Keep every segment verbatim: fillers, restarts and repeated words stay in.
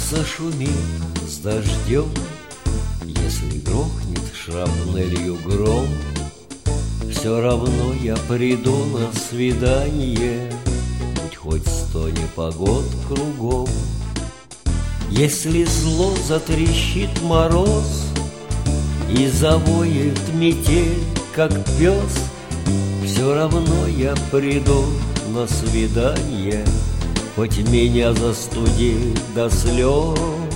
зашумит с дождем, если грохнет шрапнелью гром, все равно я приду на свидание, будь хоть сто непогод кругом. Если зло затрещит мороз и завоет метель, как пес, все равно я приду на свидание, хоть меня застудит до слез.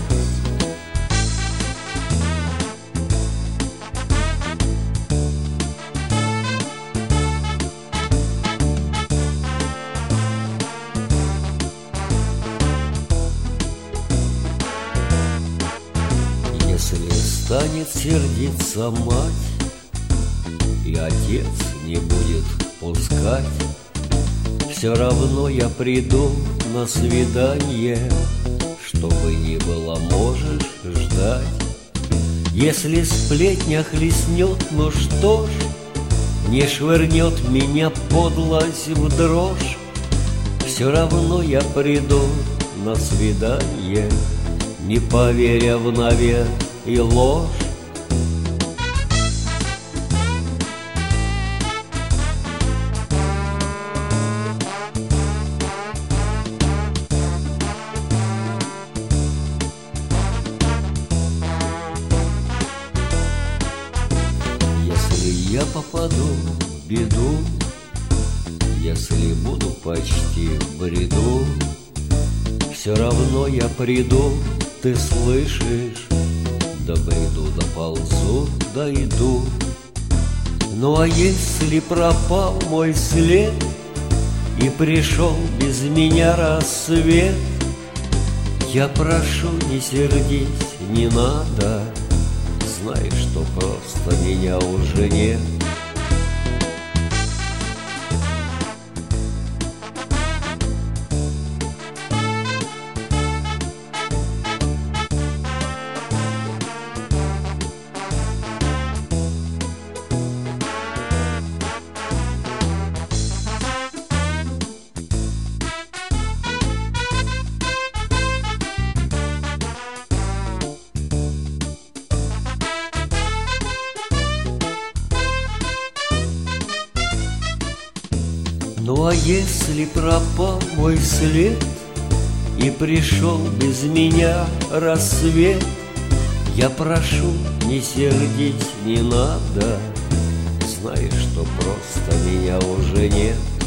Если станет сердиться мать, и отец не будет пускать, все равно я приду на свидание, что бы ни было, можешь ждать. Если сплетня хлестнет, ну что ж, не швырнет меня подлость в дрожь, все равно я приду на свидание, не поверя в навет и ложь. Если я попаду в беду, если буду почти в бреду, все равно я приду, ты слышишь? До бреду доползу, дойду. Ну а если пропал мой след и пришел без меня рассвет, я прошу, не сердись, не надо, знай, что просто меня уже нет. Ну а если пропал мой след и пришел без меня рассвет, я прошу, не сердить не надо, знай, что просто меня уже нет.